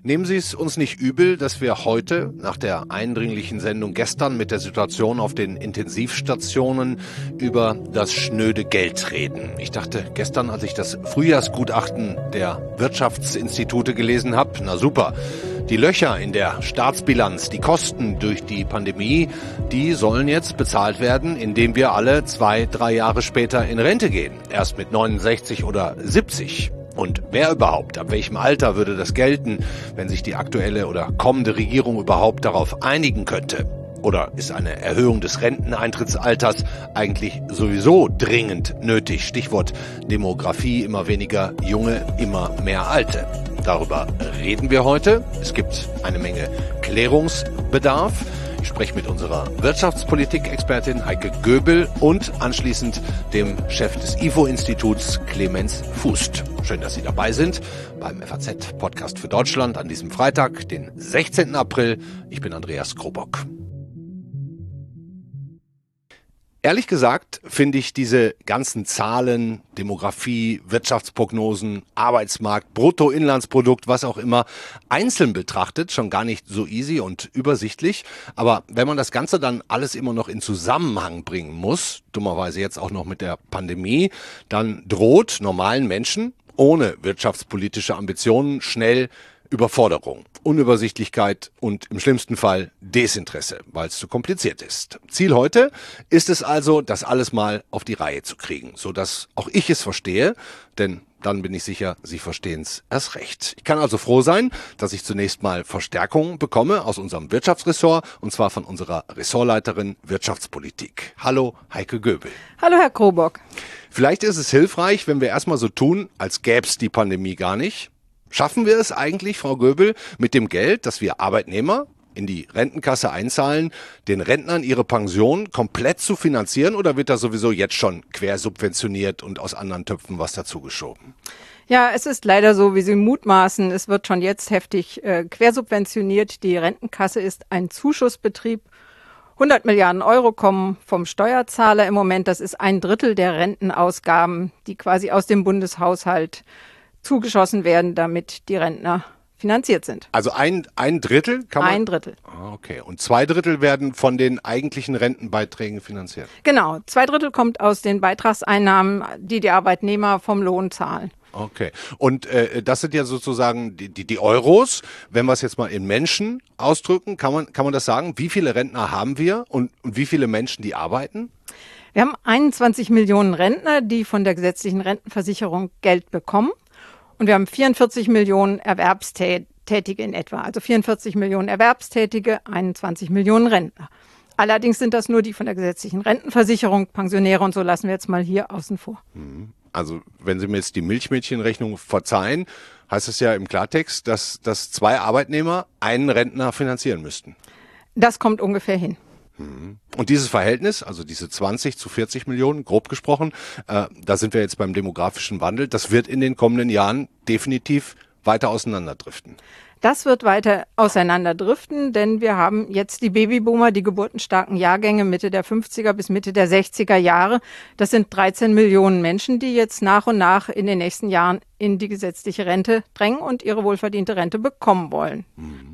Nehmen Sie es uns nicht übel, dass wir heute nach der eindringlichen Sendung gestern mit der Situation auf den Intensivstationen über das schnöde Geld reden. Ich dachte gestern, als ich das Frühjahrsgutachten der Wirtschaftsinstitute gelesen habe, na super, die Löcher in der Staatsbilanz, die Kosten durch die Pandemie, die sollen jetzt bezahlt werden, indem wir alle 2-3 Jahre später in Rente gehen. Erst mit 69 oder 70. Und wer überhaupt, ab welchem Alter würde das gelten, wenn sich die aktuelle oder kommende Regierung überhaupt darauf einigen könnte? Oder ist eine Erhöhung des Renteneintrittsalters eigentlich sowieso dringend nötig? Stichwort Demografie, immer weniger Junge, immer mehr Alte. Darüber reden wir heute. Es gibt eine Menge Klärungsbedarf. Ich spreche mit unserer Wirtschaftspolitik-Expertin Heike Göbel und anschließend dem Chef des IFO-Instituts Clemens Fußt. Schön, dass Sie dabei sind beim FAZ-Podcast für Deutschland an diesem Freitag, den 16. April. Ich bin Andreas Krobock. Ehrlich gesagt finde ich diese ganzen Zahlen, Demografie, Wirtschaftsprognosen, Arbeitsmarkt, Bruttoinlandsprodukt, was auch immer, einzeln betrachtet schon gar nicht so easy und übersichtlich. Aber wenn man das Ganze dann alles immer noch in Zusammenhang bringen muss, dummerweise jetzt auch noch mit der Pandemie, dann droht normalen Menschen ohne wirtschaftspolitische Ambitionen schnell Überforderung, Unübersichtlichkeit und im schlimmsten Fall Desinteresse, weil es zu kompliziert ist. Ziel heute ist es also, das alles mal auf die Reihe zu kriegen, sodass auch ich es verstehe, denn dann bin ich sicher, Sie verstehen es erst recht. Ich kann also froh sein, dass ich zunächst mal Verstärkung bekomme aus unserem Wirtschaftsressort, und zwar von unserer Ressortleiterin Wirtschaftspolitik. Hallo, Heike Göbel. Hallo, Herr Krobock. Vielleicht ist es hilfreich, wenn wir erstmal so tun, als gäbe es die Pandemie gar nicht. Schaffen wir es eigentlich, Frau Göbel, mit dem Geld, das wir Arbeitnehmer in die Rentenkasse einzahlen, den Rentnern ihre Pension komplett zu finanzieren, oder wird da sowieso jetzt schon quersubventioniert und aus anderen Töpfen was dazugeschoben? Ja, es ist leider so, wie Sie mutmaßen. Es wird schon jetzt heftig quersubventioniert. Die Rentenkasse ist ein Zuschussbetrieb. 100 Milliarden Euro kommen vom Steuerzahler im Moment. Das ist 1/3 der Rentenausgaben, die quasi aus dem Bundeshaushalt zugeschossen werden, damit die Rentner finanziert sind. Also ein Drittel kann man? 1/3. Okay. Und 2/3 werden von den eigentlichen Rentenbeiträgen finanziert? Genau. 2/3 kommt aus den Beitragseinnahmen, die die Arbeitnehmer vom Lohn zahlen. Okay. Und das sind ja sozusagen die Euros. Wenn wir es jetzt mal in Menschen ausdrücken, kann man das sagen? Wie viele Rentner haben wir und wie viele Menschen, die arbeiten? Wir haben 21 Millionen Rentner, die von der gesetzlichen Rentenversicherung Geld bekommen. Und wir haben 44 Millionen Erwerbstätige in etwa. Also 44 Millionen Erwerbstätige, 21 Millionen Rentner. Allerdings sind das nur die von der gesetzlichen Rentenversicherung, Pensionäre und so lassen wir jetzt mal hier außen vor. Also wenn Sie mir jetzt die Milchmädchenrechnung verzeihen, heißt es ja im Klartext, dass 2 Arbeitnehmer einen Rentner finanzieren müssten. Das kommt ungefähr hin. Und dieses Verhältnis, also diese 20 zu 40 Millionen, grob gesprochen, da sind wir jetzt beim demografischen Wandel, das wird in den kommenden Jahren definitiv weiter auseinanderdriften. Das wird weiter auseinanderdriften, denn wir haben jetzt die Babyboomer, die geburtenstarken Jahrgänge Mitte der 50er bis Mitte der 60er Jahre. Das sind 13 Millionen Menschen, die jetzt nach und nach in den nächsten Jahren in die gesetzliche Rente drängen und ihre wohlverdiente Rente bekommen wollen.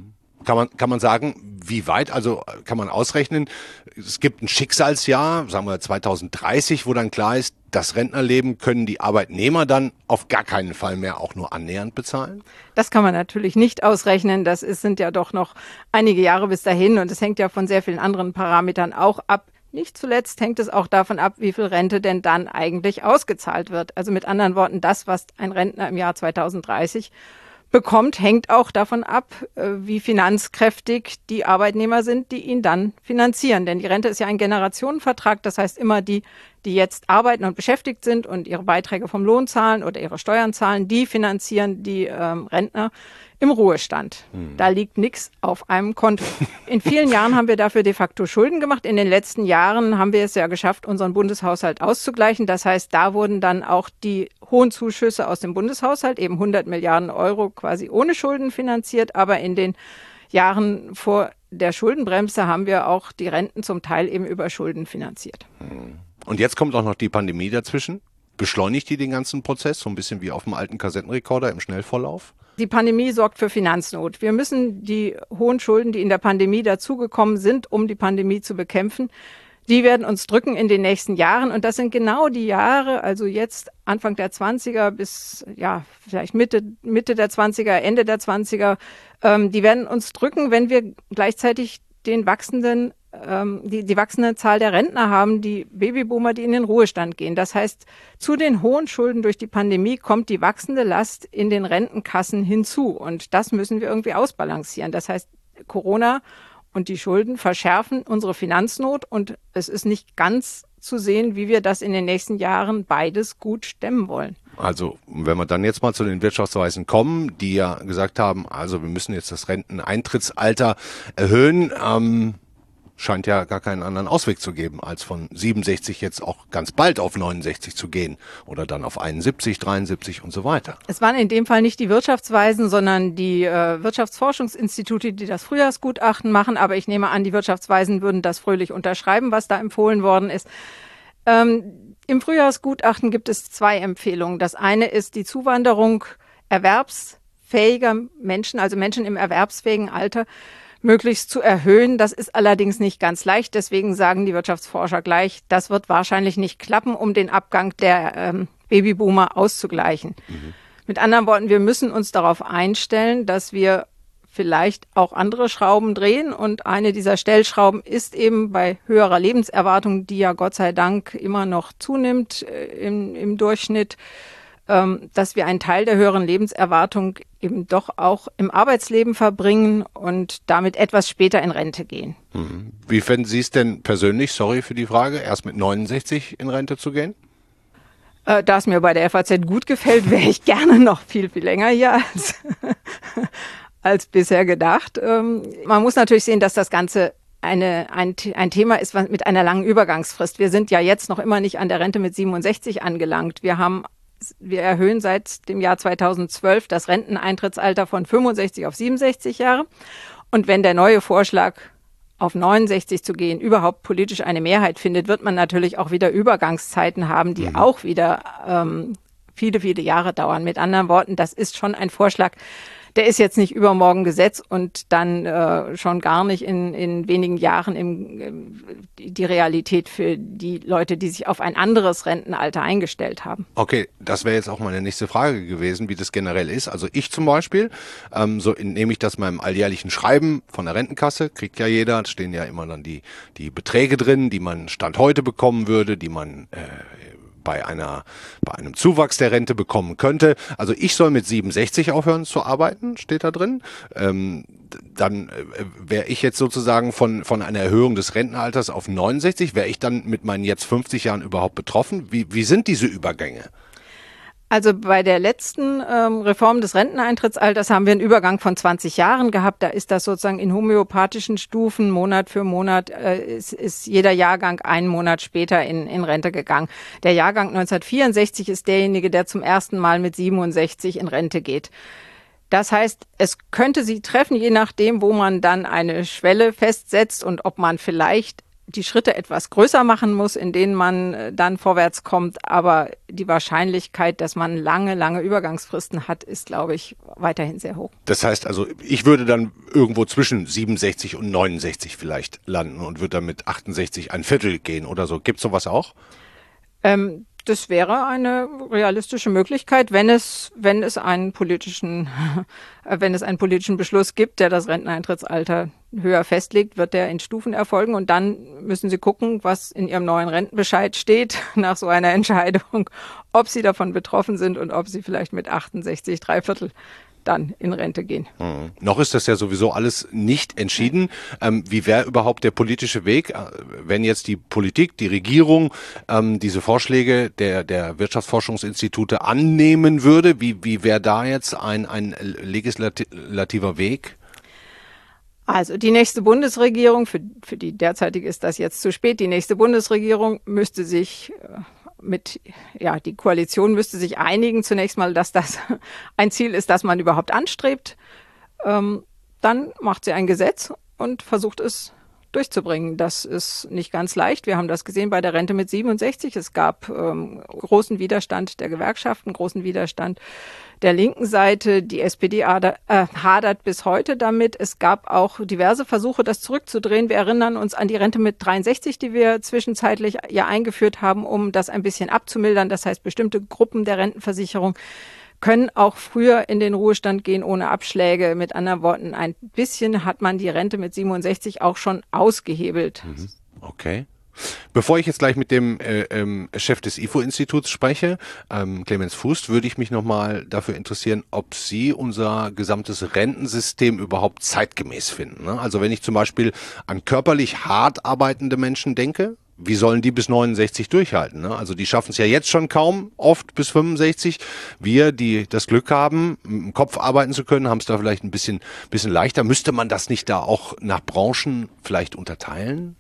Kann man sagen, wie weit? Also kann man ausrechnen, es gibt ein Schicksalsjahr, sagen wir 2030, wo dann klar ist, das Rentnerleben können die Arbeitnehmer dann auf gar keinen Fall mehr auch nur annähernd bezahlen? Das kann man natürlich nicht ausrechnen. Sind ja doch noch einige Jahre bis dahin und es hängt ja von sehr vielen anderen Parametern auch ab. Nicht zuletzt hängt es auch davon ab, wie viel Rente denn dann eigentlich ausgezahlt wird. Also mit anderen Worten, das, was ein Rentner im Jahr 2030 bekommt, hängt auch davon ab, wie finanzkräftig die Arbeitnehmer sind, die ihn dann finanzieren. Denn die Rente ist ja ein Generationenvertrag. Das heißt, immer die jetzt arbeiten und beschäftigt sind und ihre Beiträge vom Lohn zahlen oder ihre Steuern zahlen, die finanzieren die Rentner im Ruhestand. Da liegt nichts auf einem Konto. In vielen Jahren haben wir dafür de facto Schulden gemacht. In den letzten Jahren haben wir es ja geschafft, unseren Bundeshaushalt auszugleichen. Das heißt, da wurden dann auch die hohen Zuschüsse aus dem Bundeshaushalt, eben 100 Milliarden Euro quasi ohne Schulden finanziert. Aber in den Jahren vor der Schuldenbremse haben wir auch die Renten zum Teil eben über Schulden finanziert. Und jetzt kommt auch noch die Pandemie dazwischen. Beschleunigt die den ganzen Prozess, so ein bisschen wie auf dem alten Kassettenrekorder im Schnellvorlauf? Die Pandemie sorgt für Finanznot. Wir müssen die hohen Schulden, die in der Pandemie dazugekommen sind, um die Pandemie zu bekämpfen, die werden uns drücken in den nächsten Jahren. Und das sind genau die Jahre, also jetzt Anfang der 20er bis vielleicht Mitte der 20er, Ende der 20er, die werden uns drücken, wenn wir gleichzeitig die wachsende Zahl der Rentner haben, die Babyboomer, die in den Ruhestand gehen. Das heißt, zu den hohen Schulden durch die Pandemie kommt die wachsende Last in den Rentenkassen hinzu. Und das müssen wir irgendwie ausbalancieren. Das heißt, Corona und die Schulden verschärfen unsere Finanznot. Und es ist nicht ganz zu sehen, wie wir das in den nächsten Jahren beides gut stemmen wollen. Also, wenn wir dann jetzt mal zu den Wirtschaftsweisen kommen, die ja gesagt haben, also wir müssen jetzt das Renteneintrittsalter erhöhen, scheint ja gar keinen anderen Ausweg zu geben, als von 67 jetzt auch ganz bald auf 69 zu gehen oder dann auf 71, 73 und so weiter. Es waren in dem Fall nicht die Wirtschaftsweisen, sondern die Wirtschaftsforschungsinstitute, die das Frühjahrsgutachten machen. Aber ich nehme an, die Wirtschaftsweisen würden das fröhlich unterschreiben, was da empfohlen worden ist. Im Frühjahrsgutachten gibt es 2 Empfehlungen. Das eine ist die Zuwanderung erwerbsfähiger Menschen, also Menschen im erwerbsfähigen Alter, möglichst zu erhöhen. Das ist allerdings nicht ganz leicht. Deswegen sagen die Wirtschaftsforscher gleich, das wird wahrscheinlich nicht klappen, um den Abgang der Babyboomer auszugleichen. Mit anderen Worten, wir müssen uns darauf einstellen, dass wir vielleicht auch andere Schrauben drehen. Und eine dieser Stellschrauben ist eben bei höherer Lebenserwartung, die ja Gott sei Dank immer noch zunimmt im Durchschnitt, dass wir einen Teil der höheren Lebenserwartung eben doch auch im Arbeitsleben verbringen und damit etwas später in Rente gehen. Wie fänden Sie es denn persönlich, sorry für die Frage, erst mit 69 in Rente zu gehen? Da es mir bei der FAZ gut gefällt, wäre ich gerne noch viel, viel länger hier als bisher gedacht. Man muss natürlich sehen, dass das Ganze ein Thema ist mit einer langen Übergangsfrist. Wir sind ja jetzt noch immer nicht an der Rente mit 67 angelangt. Wir erhöhen seit dem Jahr 2012 das Renteneintrittsalter von 65 auf 67 Jahre. Und wenn der neue Vorschlag, auf 69 zu gehen, überhaupt politisch eine Mehrheit findet, wird man natürlich auch wieder Übergangszeiten haben, die auch wieder viele, viele Jahre dauern. Mit anderen Worten, das ist schon ein Vorschlag, der ist jetzt nicht übermorgen Gesetz und dann schon gar nicht in wenigen Jahren die Realität für die Leute, die sich auf ein anderes Rentenalter eingestellt haben. Okay, das wäre jetzt auch meine nächste Frage gewesen, wie das generell ist. Also ich zum Beispiel, so entnehme ich das meinem alljährlichen Schreiben von der Rentenkasse, kriegt ja jeder, da stehen ja immer dann die Beträge drin, die man Stand heute bekommen würde, die man bei einem Zuwachs der Rente bekommen könnte. Also ich soll mit 67 aufhören zu arbeiten, steht da drin. Dann wäre ich jetzt sozusagen von einer Erhöhung des Rentenalters auf 69, wäre ich dann mit meinen jetzt 50 Jahren überhaupt betroffen? Wie sind diese Übergänge? Also bei der letzten Reform des Renteneintrittsalters haben wir einen Übergang von 20 Jahren gehabt. Da ist das sozusagen in homöopathischen Stufen, Monat für Monat, ist jeder Jahrgang einen Monat später in Rente gegangen. Der Jahrgang 1964 ist derjenige, der zum ersten Mal mit 67 in Rente geht. Das heißt, es könnte Sie treffen, je nachdem, wo man dann eine Schwelle festsetzt und ob man vielleicht die Schritte etwas größer machen muss, in denen man dann vorwärts kommt. Aber die Wahrscheinlichkeit, dass man lange, lange Übergangsfristen hat, ist, glaube ich, weiterhin sehr hoch. Das heißt also, ich würde dann irgendwo zwischen 67 und 69 vielleicht landen und würde dann mit 68 ein Viertel gehen oder so. Gibt's sowas auch? Das wäre eine realistische Möglichkeit, wenn es einen politischen Beschluss gibt, der das Renteneintrittsalter höher festlegt, wird der in Stufen erfolgen und dann müssen Sie gucken, was in Ihrem neuen Rentenbescheid steht nach so einer Entscheidung, ob Sie davon betroffen sind und ob Sie vielleicht mit 68 3/4 dann in Rente gehen. Noch ist das ja sowieso alles nicht entschieden. Wie wäre überhaupt der politische Weg, wenn jetzt die Politik, die Regierung diese Vorschläge der Wirtschaftsforschungsinstitute annehmen würde? Wie wäre da jetzt ein legislativer Weg? Also die nächste Bundesregierung, für die derzeitige ist das jetzt zu spät, die nächste Bundesregierung müsste sich die Koalition müsste sich einigen, zunächst mal, dass das ein Ziel ist, das man überhaupt anstrebt. Dann macht sie ein Gesetz und versucht es durchzubringen. Das ist nicht ganz leicht. Wir haben das gesehen bei der Rente mit 67. Es gab großen Widerstand der Gewerkschaften, großen Widerstand der linken Seite. Die SPD hadert bis heute damit. Es gab auch diverse Versuche, das zurückzudrehen. Wir erinnern uns an die Rente mit 63, die wir zwischenzeitlich ja eingeführt haben, um das ein bisschen abzumildern. Das heißt, bestimmte Gruppen der Rentenversicherung können auch früher in den Ruhestand gehen ohne Abschläge. Mit anderen Worten, ein bisschen hat man die Rente mit 67 auch schon ausgehebelt. Okay. Bevor ich jetzt gleich mit dem Chef des IFO-Instituts spreche, Clemens Fußt, würde ich mich nochmal dafür interessieren, ob Sie unser gesamtes Rentensystem überhaupt zeitgemäß finden. Ne? Also wenn ich zum Beispiel an körperlich hart arbeitende Menschen denke, wie sollen die bis 69 durchhalten? Ne? Also die schaffen es ja jetzt schon kaum, oft bis 65. Wir, die das Glück haben, im Kopf arbeiten zu können, haben es da vielleicht ein bisschen leichter. Müsste man das nicht da auch nach Branchen vielleicht unterteilen?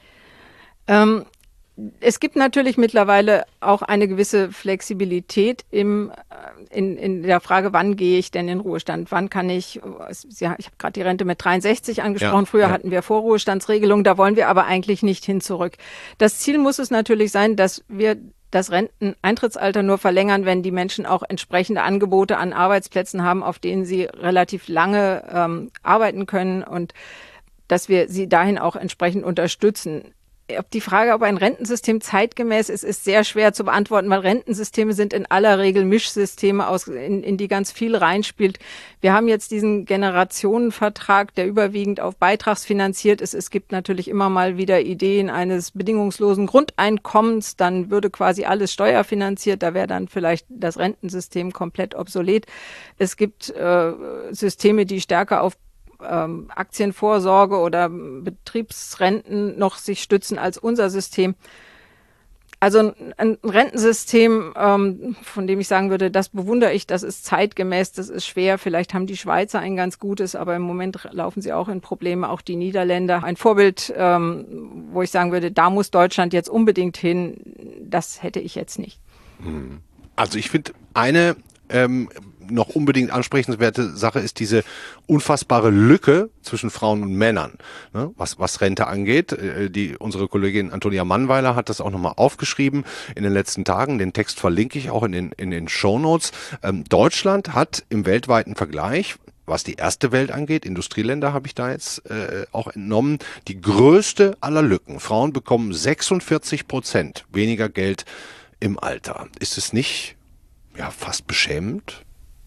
Es gibt natürlich mittlerweile auch eine gewisse Flexibilität in der Frage, wann gehe ich denn in den Ruhestand? Wann kann ich habe gerade die Rente mit 63 angesprochen. Früher hatten wir Vorruhestandsregelungen, da wollen wir aber eigentlich nicht hin zurück. Das Ziel muss es natürlich sein, dass wir das Renteneintrittsalter nur verlängern, wenn die Menschen auch entsprechende Angebote an Arbeitsplätzen haben, auf denen sie relativ lange arbeiten können und dass wir sie dahin auch entsprechend unterstützen. Die Frage, ob ein Rentensystem zeitgemäß ist, ist sehr schwer zu beantworten, weil Rentensysteme sind in aller Regel Mischsysteme, in die ganz viel reinspielt. Wir haben jetzt diesen Generationenvertrag, der überwiegend auf beitragsfinanziert ist. Es gibt natürlich immer mal wieder Ideen eines bedingungslosen Grundeinkommens. Dann würde quasi alles steuerfinanziert. Da wäre dann vielleicht das Rentensystem komplett obsolet. Es gibt Systeme, die stärker auf Aktienvorsorge oder Betriebsrenten noch sich stützen als unser System. Also ein Rentensystem, von dem ich sagen würde, das bewundere ich, das ist zeitgemäß, das ist schwer. Vielleicht haben die Schweizer ein ganz gutes, aber im Moment laufen sie auch in Probleme, auch die Niederländer. Ein Vorbild, wo ich sagen würde, da muss Deutschland jetzt unbedingt hin, das hätte ich jetzt nicht. Also ich finde eine noch unbedingt ansprechenswerte Sache ist diese unfassbare Lücke zwischen Frauen und Männern, ne, was Rente angeht. Unsere Kollegin Antonia Mannweiler hat das auch nochmal aufgeschrieben in den letzten Tagen. Den Text verlinke ich auch in den Shownotes. Deutschland hat im weltweiten Vergleich, was die erste Welt angeht, Industrieländer habe ich da jetzt auch entnommen, die größte aller Lücken. Frauen bekommen 46% weniger Geld im Alter. Ist es nicht fast beschämend?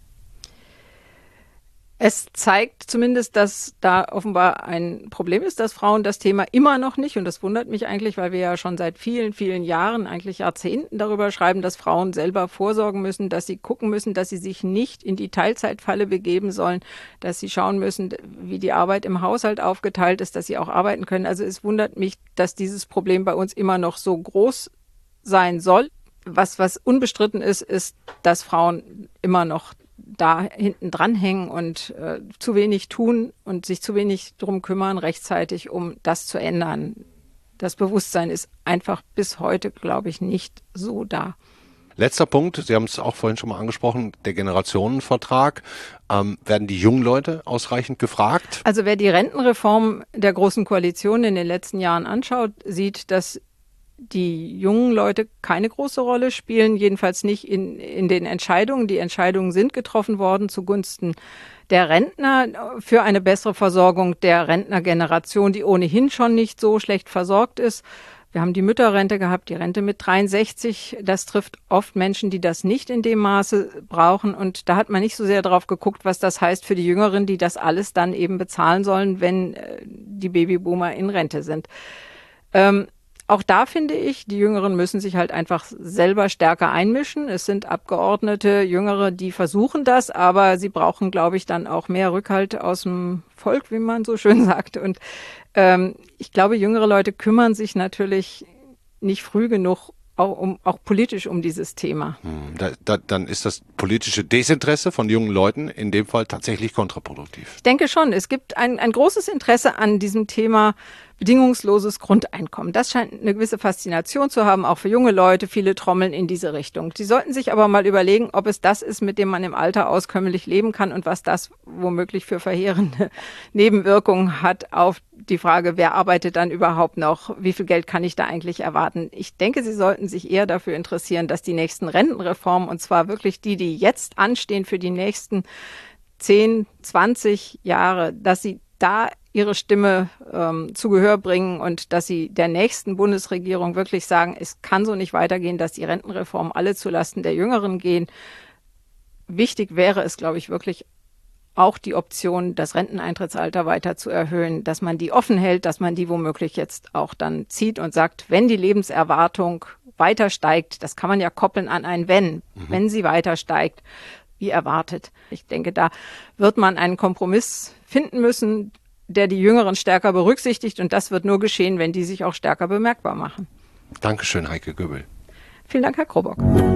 Es zeigt zumindest, dass da offenbar ein Problem ist, dass Frauen das Thema immer noch nicht, und das wundert mich eigentlich, weil wir ja schon seit vielen, vielen Jahren, eigentlich Jahrzehnten darüber schreiben, dass Frauen selber vorsorgen müssen, dass sie gucken müssen, dass sie sich nicht in die Teilzeitfalle begeben sollen, dass sie schauen müssen, wie die Arbeit im Haushalt aufgeteilt ist, dass sie auch arbeiten können. Also es wundert mich, dass dieses Problem bei uns immer noch so groß sein soll. Was unbestritten ist, dass Frauen immer noch da hinten dranhängen und zu wenig tun und sich zu wenig drum kümmern, rechtzeitig, um das zu ändern. Das Bewusstsein ist einfach bis heute, glaube ich, nicht so da. Letzter Punkt, Sie haben es auch vorhin schon mal angesprochen, der Generationenvertrag. Werden die jungen Leute ausreichend gefragt? Also wer die Rentenreform der Großen Koalition in den letzten Jahren anschaut, sieht, dass die jungen Leute keine große Rolle spielen, jedenfalls nicht in den Entscheidungen. Die Entscheidungen sind getroffen worden zugunsten der Rentner für eine bessere Versorgung der Rentnergeneration, die ohnehin schon nicht so schlecht versorgt ist. Wir haben die Mütterrente gehabt, die Rente mit 63. Das trifft oft Menschen, die das nicht in dem Maße brauchen. Und da hat man nicht so sehr drauf geguckt, was das heißt für die Jüngeren, die das alles dann eben bezahlen sollen, wenn die Babyboomer in Rente sind. Auch da finde ich, die Jüngeren müssen sich halt einfach selber stärker einmischen. Es sind Abgeordnete, Jüngere, die versuchen das, aber sie brauchen, glaube ich, dann auch mehr Rückhalt aus dem Volk, wie man so schön sagt. Und ich glaube, jüngere Leute kümmern sich natürlich nicht früh genug auch politisch um dieses Thema. Dann ist das politische Desinteresse von jungen Leuten in dem Fall tatsächlich kontraproduktiv. Ich denke schon. Es gibt ein großes Interesse an diesem Thema bedingungsloses Grundeinkommen. Das scheint eine gewisse Faszination zu haben, auch für junge Leute. Viele trommeln in diese Richtung. Die sollten sich aber mal überlegen, ob es das ist, mit dem man im Alter auskömmlich leben kann und was das womöglich für verheerende Nebenwirkungen hat auf die Frage, wer arbeitet dann überhaupt noch, wie viel Geld kann ich da eigentlich erwarten. Ich denke, Sie sollten sich eher dafür interessieren, dass die nächsten Rentenreformen, und zwar wirklich die jetzt anstehen für die nächsten 10, 20 Jahre, dass Sie da Ihre Stimme zu Gehör bringen und dass Sie der nächsten Bundesregierung wirklich sagen, es kann so nicht weitergehen, dass die Rentenreformen alle zulasten der Jüngeren gehen. Wichtig wäre es, glaube ich, wirklich auch die Option, das Renteneintrittsalter weiter zu erhöhen, dass man die offen hält, dass man die womöglich jetzt auch dann zieht und sagt, wenn die Lebenserwartung weiter steigt, das kann man ja koppeln an ein wenn sie weiter steigt, wie erwartet. Ich denke, da wird man einen Kompromiss finden müssen, der die Jüngeren stärker berücksichtigt. Und das wird nur geschehen, wenn die sich auch stärker bemerkbar machen. Dankeschön, Heike Göbel. Vielen Dank, Herr Krobock.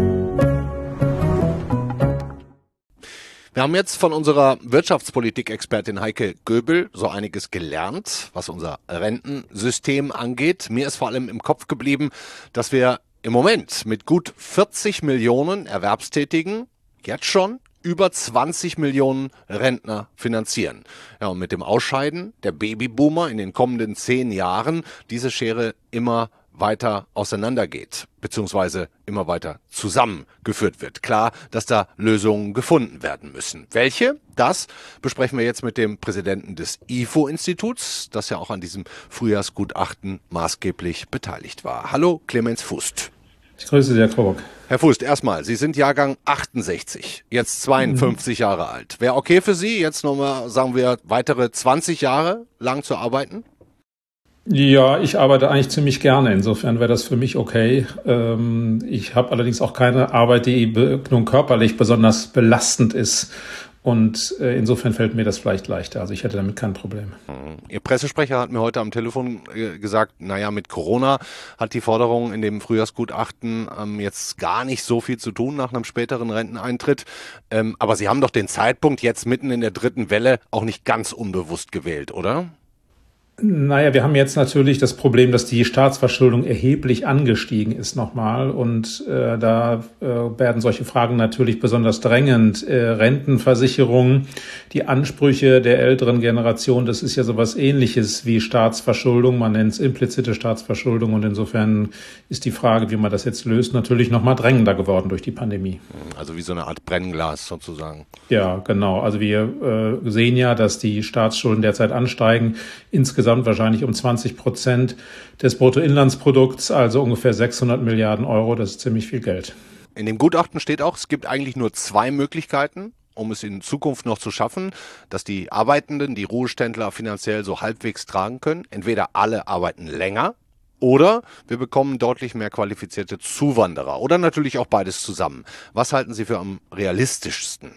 Wir haben jetzt von unserer Wirtschaftspolitik-Expertin Heike Göbel so einiges gelernt, was unser Rentensystem angeht. Mir ist vor allem im Kopf geblieben, dass wir im Moment mit gut 40 Millionen Erwerbstätigen jetzt schon über 20 Millionen Rentner finanzieren. Ja, und mit dem Ausscheiden der Babyboomer in den kommenden 10 Jahren diese Schere immer weiter auseinandergeht, beziehungsweise immer weiter zusammengeführt wird. Klar, dass da Lösungen gefunden werden müssen. Welche? Das besprechen wir jetzt mit dem Präsidenten des IFO-Instituts, das ja auch an diesem Frühjahrsgutachten maßgeblich beteiligt war. Hallo, Clemens Fußt. Ich grüße Sie, Herr Krobock. Herr Fußt, erstmal, Sie sind Jahrgang 68, jetzt 52 Jahre alt. Wäre okay für Sie, jetzt nochmal, sagen wir, weitere 20 Jahre lang zu arbeiten? Ja, ich arbeite eigentlich ziemlich gerne. Insofern wäre das für mich okay. Ich habe allerdings auch keine Arbeit, die nun körperlich besonders belastend ist. Und insofern fällt mir das vielleicht leichter. Also ich hätte damit kein Problem. Ihr Pressesprecher hat mir heute am Telefon gesagt, naja, mit Corona hat die Forderung in dem Frühjahrsgutachten jetzt gar nicht so viel zu tun nach einem späteren Renteneintritt. Aber Sie haben doch den Zeitpunkt jetzt mitten in der dritten Welle auch nicht ganz unbewusst gewählt, oder? Naja, wir haben jetzt natürlich das Problem, dass die Staatsverschuldung erheblich angestiegen ist nochmal und da werden solche Fragen natürlich besonders drängend. Rentenversicherung, die Ansprüche der älteren Generation, das ist ja sowas Ähnliches wie Staatsverschuldung, man nennt es implizite Staatsverschuldung und insofern ist die Frage, wie man das jetzt löst, natürlich nochmal drängender geworden durch die Pandemie. Also wie so eine Art Brennglas sozusagen. Ja, genau. Also wir sehen ja, dass die Staatsschulden derzeit ansteigen, insgesamt wahrscheinlich um 20% des Bruttoinlandsprodukts, also ungefähr 600 Milliarden Euro. Das ist ziemlich viel Geld. In dem Gutachten steht auch, es gibt eigentlich nur 2 Möglichkeiten, um es in Zukunft noch zu schaffen, dass die Arbeitenden, die Ruheständler finanziell so halbwegs tragen können. Entweder alle arbeiten länger oder wir bekommen deutlich mehr qualifizierte Zuwanderer oder natürlich auch beides zusammen. Was halten Sie für am realistischsten?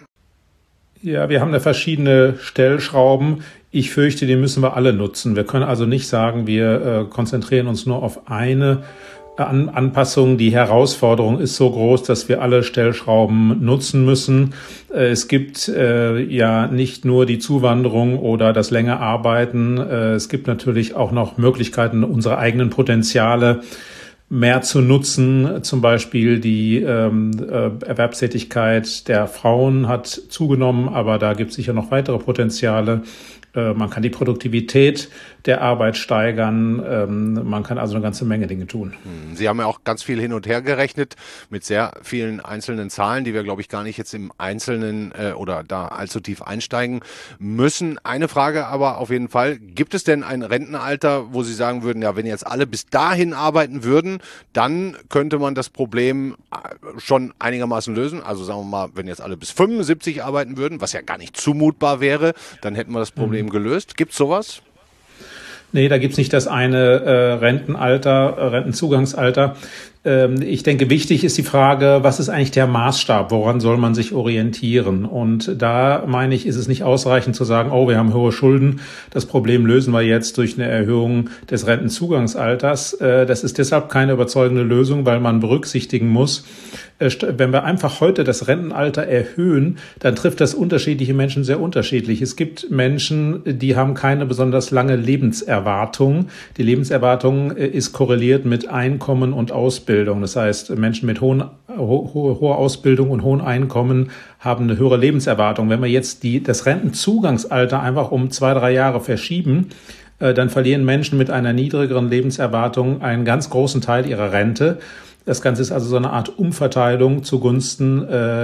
Ja, wir haben da verschiedene Stellschrauben. Ich fürchte, die müssen wir alle nutzen. Wir können also nicht sagen, wir konzentrieren uns nur auf eine Anpassung. Die Herausforderung ist so groß, dass wir alle Stellschrauben nutzen müssen. Es gibt ja nicht nur die Zuwanderung oder das länger Arbeiten. Es gibt natürlich auch noch Möglichkeiten, unsere eigenen Potenziale mehr zu nutzen. Zum Beispiel die Erwerbstätigkeit der Frauen hat zugenommen, aber da gibt es sicher noch weitere Potenziale. Man kann die Produktivität der Arbeit steigern. Man kann also eine ganze Menge Dinge tun. Sie haben ja auch ganz viel hin und her gerechnet mit sehr vielen einzelnen Zahlen, die wir, glaube ich, gar nicht jetzt im Einzelnen oder da allzu tief einsteigen müssen. Eine Frage aber auf jeden Fall, gibt es denn ein Rentenalter, wo Sie sagen würden, ja, wenn jetzt alle bis dahin arbeiten würden, dann könnte man das Problem schon einigermaßen lösen? Also sagen wir mal, wenn jetzt alle bis 75 arbeiten würden, was ja gar nicht zumutbar wäre, dann hätten wir das Problem gelöst. Gibt's sowas? Nee, da gibt's nicht das eine Rentenzugangsalter. Ich denke, wichtig ist die Frage, was ist eigentlich der Maßstab? Woran soll man sich orientieren? Und da meine ich, ist es nicht ausreichend zu sagen, oh, wir haben hohe Schulden. Das Problem lösen wir jetzt durch eine Erhöhung des Rentenzugangsalters. Das ist deshalb keine überzeugende Lösung, weil man berücksichtigen muss, wenn wir einfach heute das Rentenalter erhöhen, dann trifft das unterschiedliche Menschen sehr unterschiedlich. Es gibt Menschen, die haben keine besonders lange Lebenserwartung. Die Lebenserwartung ist korreliert mit Einkommen und Ausbildung. Das heißt, Menschen mit hoher Ausbildung und hohen Einkommen haben eine höhere Lebenserwartung. Wenn wir jetzt das Rentenzugangsalter einfach um 2-3 Jahre verschieben, dann verlieren Menschen mit einer niedrigeren Lebenserwartung einen ganz großen Teil ihrer Rente. Das Ganze ist also so eine Art Umverteilung zugunsten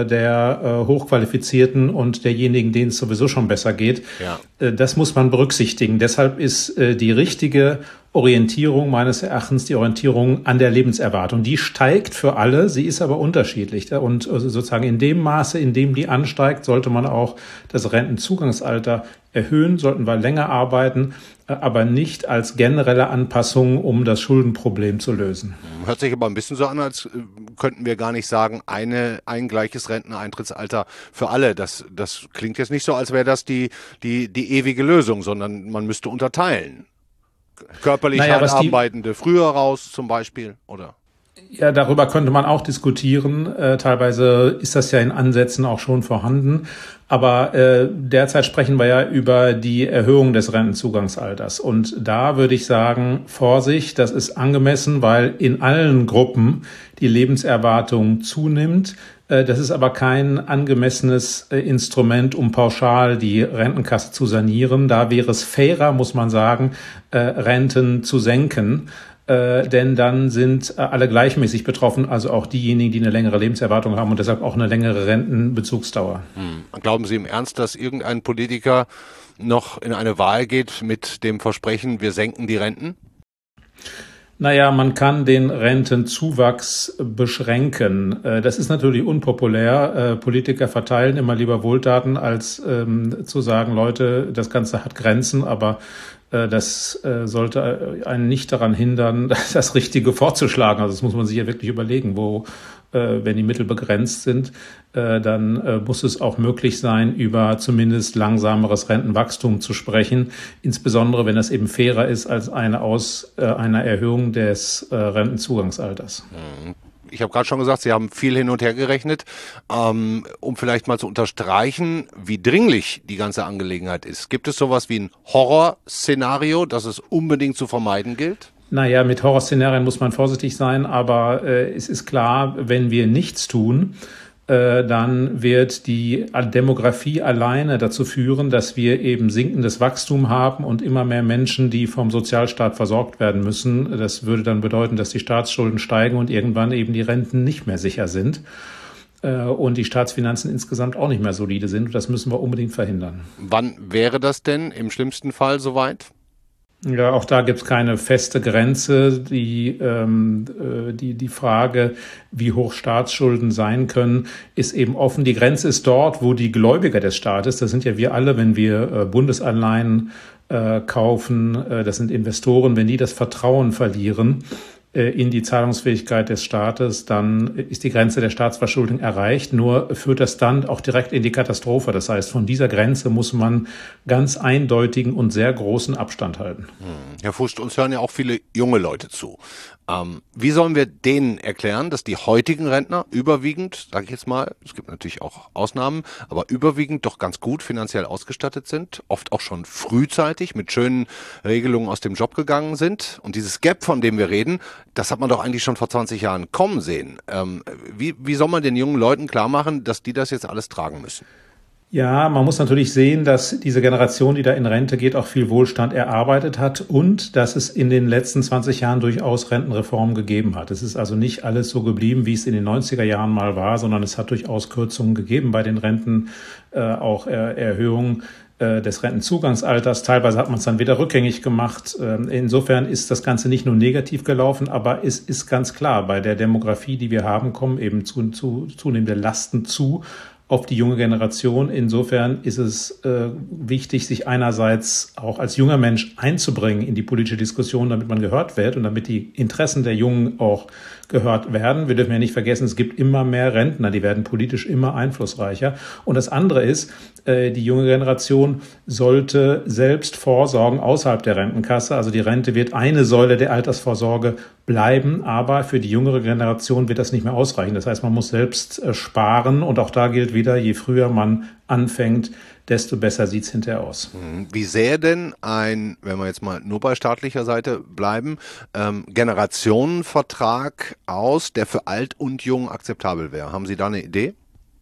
der Hochqualifizierten und derjenigen, denen es sowieso schon besser geht. Ja. Das muss man berücksichtigen. Deshalb ist die richtige Orientierung meines Erachtens die Orientierung an der Lebenserwartung. Die steigt für alle, sie ist aber unterschiedlich. Und sozusagen in dem Maße, in dem die ansteigt, sollte man auch das Rentenzugangsalter erhöhen, sollten wir länger arbeiten, aber nicht als generelle Anpassung, um das Schuldenproblem zu lösen. Hört sich aber ein bisschen so an, als könnten wir gar nicht sagen, ein gleiches Renteneintrittsalter für alle. Das klingt jetzt nicht so, als wäre das die ewige Lösung, sondern man müsste unterteilen. Körperlich Arbeitende früher raus zum Beispiel, oder? Ja, darüber könnte man auch diskutieren. Teilweise ist das ja in Ansätzen auch schon vorhanden. Aber derzeit sprechen wir ja über die Erhöhung des Rentenzugangsalters. Und da würde ich sagen, Vorsicht, das ist angemessen, weil in allen Gruppen die Lebenserwartung zunimmt. Das ist aber kein angemessenes Instrument, um pauschal die Rentenkasse zu sanieren. Da wäre es fairer, muss man sagen, Renten zu senken. Denn dann sind alle gleichmäßig betroffen, also auch diejenigen, die eine längere Lebenserwartung haben und deshalb auch eine längere Rentenbezugsdauer. Glauben Sie im Ernst, dass irgendein Politiker noch in eine Wahl geht mit dem Versprechen, wir senken die Renten? Naja, man kann den Rentenzuwachs beschränken. Das ist natürlich unpopulär. Politiker verteilen immer lieber Wohltaten, als zu sagen, Leute, das Ganze hat Grenzen, aber das sollte einen nicht daran hindern, das Richtige vorzuschlagen. Also das muss man sich ja wirklich überlegen, wenn die Mittel begrenzt sind, dann muss es auch möglich sein, über zumindest langsameres Rentenwachstum zu sprechen, insbesondere wenn das eben fairer ist als einer Erhöhung des Rentenzugangsalters. Ich habe gerade schon gesagt, Sie haben viel hin und her gerechnet, um vielleicht mal zu unterstreichen, wie dringlich die ganze Angelegenheit ist. Gibt es sowas wie ein Horrorszenario, das es unbedingt zu vermeiden gilt? Naja, mit Horrorszenarien muss man vorsichtig sein, aber es ist klar, wenn wir nichts tun, dann wird die Demografie alleine dazu führen, dass wir eben sinkendes Wachstum haben und immer mehr Menschen, die vom Sozialstaat versorgt werden müssen. Das würde dann bedeuten, dass die Staatsschulden steigen und irgendwann eben die Renten nicht mehr sicher sind und die Staatsfinanzen insgesamt auch nicht mehr solide sind. Und das müssen wir unbedingt verhindern. Wann wäre das denn im schlimmsten Fall soweit? Ja, auch da gibt's keine feste Grenze. Die Frage, wie hoch Staatsschulden sein können, ist eben offen. Die Grenze ist dort, wo die Gläubiger des Staates, das sind ja wir alle, wenn wir Bundesanleihen kaufen, das sind Investoren, wenn die das Vertrauen verlieren in die Zahlungsfähigkeit des Staates, dann ist die Grenze der Staatsverschuldung erreicht. Nur führt das dann auch direkt in die Katastrophe. Das heißt, von dieser Grenze muss man ganz eindeutigen und sehr großen Abstand halten. Herr Fußt, uns hören ja auch viele junge Leute zu. Wie sollen wir denen erklären, dass die heutigen Rentner überwiegend, sage ich jetzt mal, es gibt natürlich auch Ausnahmen, aber überwiegend doch ganz gut finanziell ausgestattet sind, oft auch schon frühzeitig mit schönen Regelungen aus dem Job gegangen sind? Und dieses Gap, von dem wir reden, das hat man doch eigentlich schon vor 20 Jahren kommen sehen. Wie soll man den jungen Leuten klar machen, dass die das jetzt alles tragen müssen? Ja, man muss natürlich sehen, dass diese Generation, die da in Rente geht, auch viel Wohlstand erarbeitet hat und dass es in den letzten 20 Jahren durchaus Rentenreformen gegeben hat. Es ist also nicht alles so geblieben, wie es in den 90er Jahren mal war, sondern es hat durchaus Kürzungen gegeben bei den Renten, auch Erhöhungen des Rentenzugangsalters. Teilweise hat man es dann wieder rückgängig gemacht. Insofern ist das Ganze nicht nur negativ gelaufen, aber es ist ganz klar, bei der Demografie, die wir haben, kommen eben zunehmende Lasten auf die junge Generation. Insofern ist es wichtig, sich einerseits auch als junger Mensch einzubringen in die politische Diskussion, damit man gehört wird und damit die Interessen der Jungen auch gehört werden. Wir dürfen ja nicht vergessen, es gibt immer mehr Rentner, die werden politisch immer einflussreicher. Und das andere ist, die junge Generation sollte selbst vorsorgen außerhalb der Rentenkasse. Also die Rente wird eine Säule der Altersvorsorge bleiben, aber für die jüngere Generation wird das nicht mehr ausreichen. Das heißt, man muss selbst sparen und auch da gilt wieder, je früher man anfängt, desto besser sieht's hinterher aus. Wie sähe denn wenn wir jetzt mal nur bei staatlicher Seite bleiben, Generationenvertrag aus, der für alt und jung akzeptabel wäre? Haben Sie da eine Idee?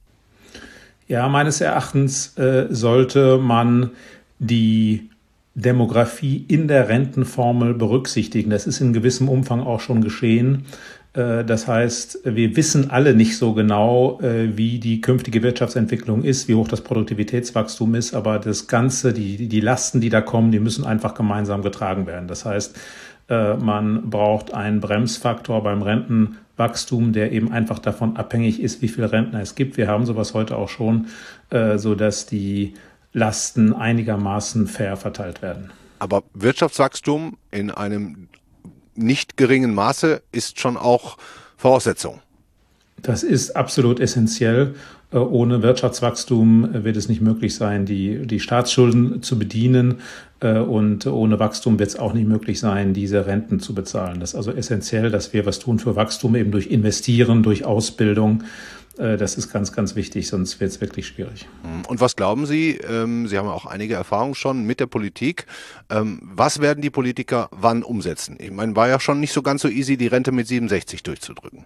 Ja, meines Erachtens sollte man die Demografie in der Rentenformel berücksichtigen. Das ist in gewissem Umfang auch schon geschehen. Das heißt, wir wissen alle nicht so genau, wie die künftige Wirtschaftsentwicklung ist, wie hoch das Produktivitätswachstum ist, aber das Ganze, die Lasten, die da kommen, die müssen einfach gemeinsam getragen werden. Das heißt, man braucht einen Bremsfaktor beim Rentenwachstum, der eben einfach davon abhängig ist, wie viele Rentner es gibt. Wir haben sowas heute auch schon, sodass die Lasten einigermaßen fair verteilt werden. Aber Wirtschaftswachstum in einem nicht geringen Maße ist schon auch Voraussetzung. Das ist absolut essentiell. Ohne Wirtschaftswachstum wird es nicht möglich sein, die Staatsschulden zu bedienen. Und ohne Wachstum wird es auch nicht möglich sein, diese Renten zu bezahlen. Das ist also essentiell, dass wir was tun für Wachstum, eben durch Investieren, durch Ausbildung. Das ist ganz, ganz wichtig, sonst wird es wirklich schwierig. Und was glauben Sie? Sie haben auch einige Erfahrungen schon mit der Politik. Was werden die Politiker wann umsetzen? Ich meine, war ja schon nicht so ganz so easy, die Rente mit 67 durchzudrücken.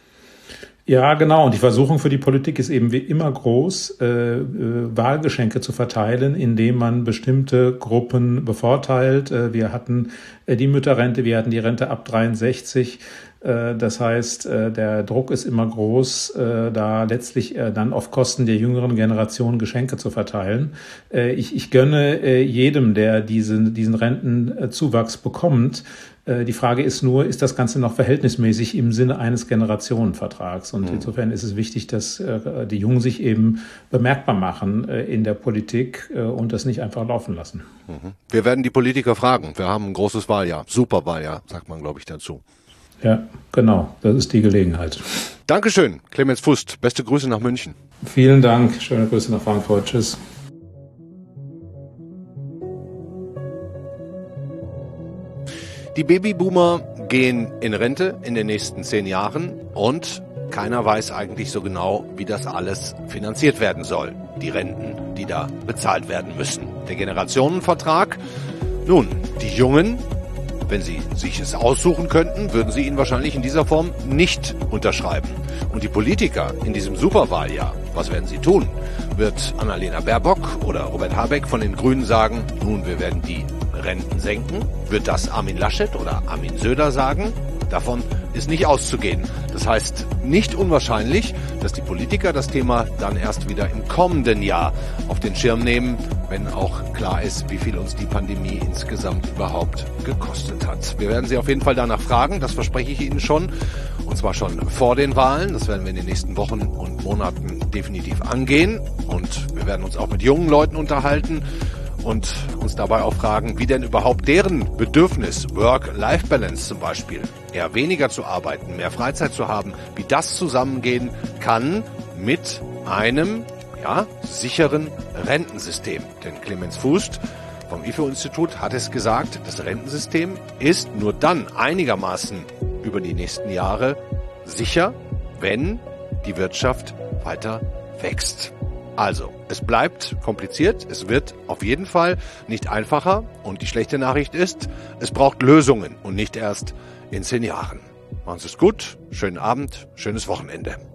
Ja, genau. Und die Versuchung für die Politik ist eben wie immer groß, Wahlgeschenke zu verteilen, indem man bestimmte Gruppen bevorteilt. Wir hatten die Mütterrente, wir hatten die Rente ab 63. Das heißt, der Druck ist immer groß, da letztlich dann auf Kosten der jüngeren Generation Geschenke zu verteilen. Ich gönne jedem, der diesen Rentenzuwachs bekommt. Die Frage ist nur, ist das Ganze noch verhältnismäßig im Sinne eines Generationenvertrags? Und insofern ist es wichtig, dass die Jungen sich eben bemerkbar machen in der Politik und das nicht einfach laufen lassen. Wir werden die Politiker fragen. Wir haben ein großes Wahljahr, Superwahljahr, sagt man, glaube ich, dazu. Ja, genau. Das ist die Gelegenheit. Dankeschön, Clemens Fust. Beste Grüße nach München. Vielen Dank. Schöne Grüße nach Frankfurt. Tschüss. Die Babyboomer gehen in Rente in den nächsten 10 Jahren und keiner weiß eigentlich so genau, wie das alles finanziert werden soll. Die Renten, die da bezahlt werden müssen. Der Generationenvertrag. Nun, die Jungen, wenn sie sich es aussuchen könnten, würden sie ihn wahrscheinlich in dieser Form nicht unterschreiben. Und die Politiker in diesem Superwahljahr, was werden sie tun? Wird Annalena Baerbock oder Robert Habeck von den Grünen sagen, nun, wir werden die Renten senken? Wird das Armin Laschet oder Armin Söder sagen? Davon ist nicht auszugehen. Das heißt, nicht unwahrscheinlich, dass die Politiker das Thema dann erst wieder im kommenden Jahr auf den Schirm nehmen, wenn auch klar ist, wie viel uns die Pandemie insgesamt überhaupt gekostet hat. Wir werden Sie auf jeden Fall danach fragen, das verspreche ich Ihnen schon, und zwar schon vor den Wahlen. Das werden wir in den nächsten Wochen und Monaten definitiv angehen und wir werden uns auch mit jungen Leuten unterhalten und uns dabei auch fragen, wie denn überhaupt deren Bedürfnis, Work-Life-Balance zum Beispiel, eher weniger zu arbeiten, mehr Freizeit zu haben, wie das zusammengehen kann mit einem sicheren Rentensystem. Denn Clemens Fust vom IFO-Institut hat es gesagt, das Rentensystem ist nur dann einigermaßen über die nächsten Jahre sicher, wenn die Wirtschaft weiter wächst. Also, es bleibt kompliziert, es wird auf jeden Fall nicht einfacher und die schlechte Nachricht ist, es braucht Lösungen und nicht erst in 10 Jahren. Machen Sie es gut, schönen Abend, schönes Wochenende.